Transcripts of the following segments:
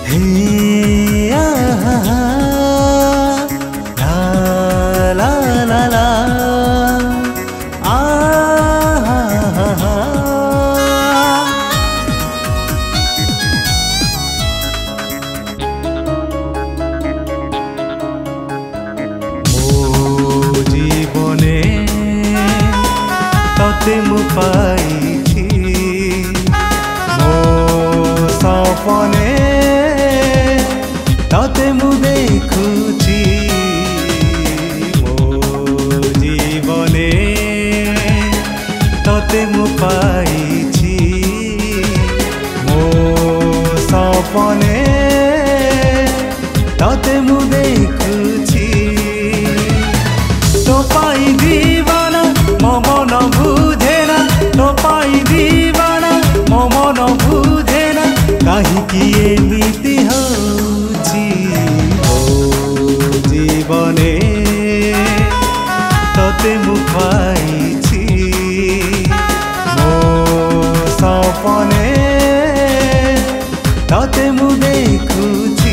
हे ला ला ला जीवने तते मु पाइछि मो सपने तते मु देखुछि मो जीवने तते मु पाइछि मो सपने तते मु देखुछि तो पाई दीवाना मो मन बुझेना तो पाई दीवाना मो मन बुझेना काहीकि एमिति होछि ओ जीवने तते मु पाइछि मो सपने तते मु देखुछि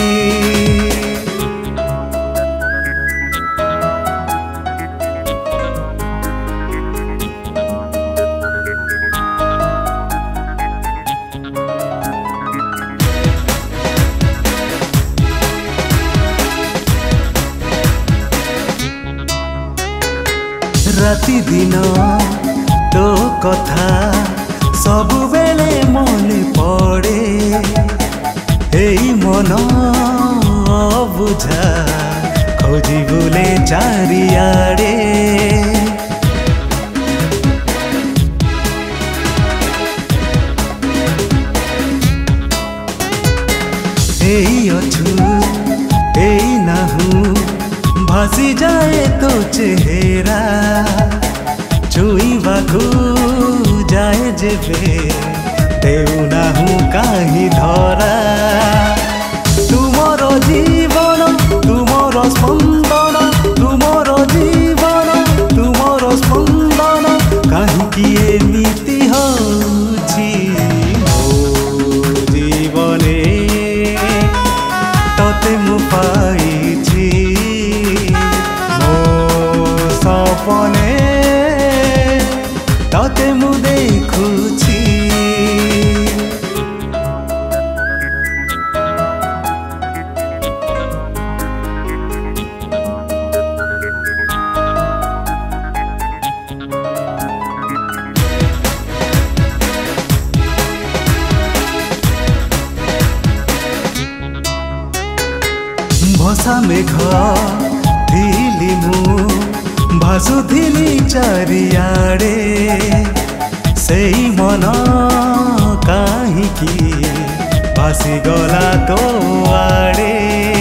राति दिन तो कथा सबु बेले मने पड़े एई मन बुझा खोजी बुले चारियाड़े एई अछु एई नाहू भासी जाए तो चेहरा छुईबाकू जाए जेबे देउना हूँ काहि धरा तुमर जीवन तुमर स्पंदन तुमर जीवन तुमर स्पंदन काहीकि एमिति होछि मो जीवने तते मु पाइछि सपने तते मु देखुछि भसा मेघ थिली मु भासुथिली चारियाड़े सेई मन काहीकि भासी गला तो आड़े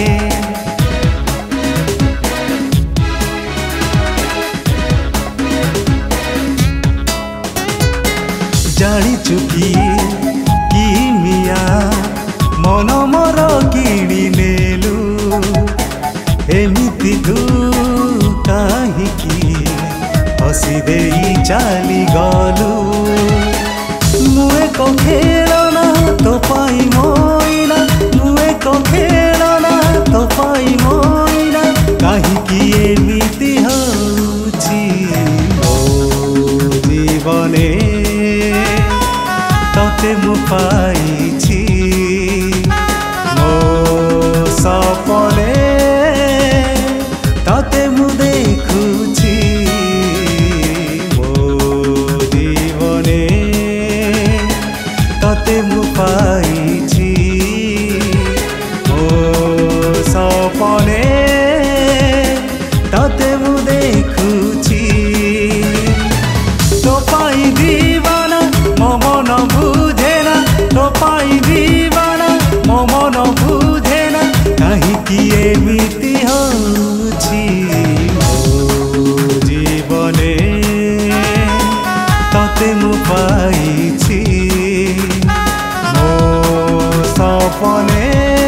जानी चुकी कि मिया मन मोर किणी नेलु एमिति तू काहीकि हसी देई चाली गलु मुए को खेलना तो पाई मोइना मुए को खेलना तो पाई मोइना काहीकि एमिति होछि मो जीवने तते मु पाइछि मो सपने तते मु देखुछि मो जीवने तते मु पाइछि मो सपने तते मु देखुछि तो पाई दीवाना मो मन बुझेना तो पाई दीवाना मो मन बुझेना काहीकि एमिति होछि मो जीवने तते मु पाइछि मो सपने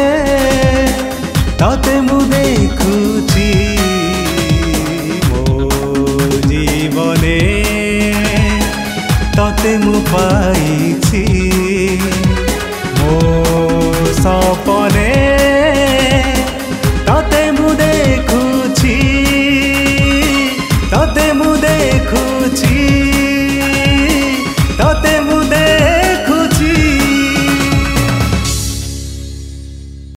तते मु देखुछि मो जीवने तते मु पाइछि मो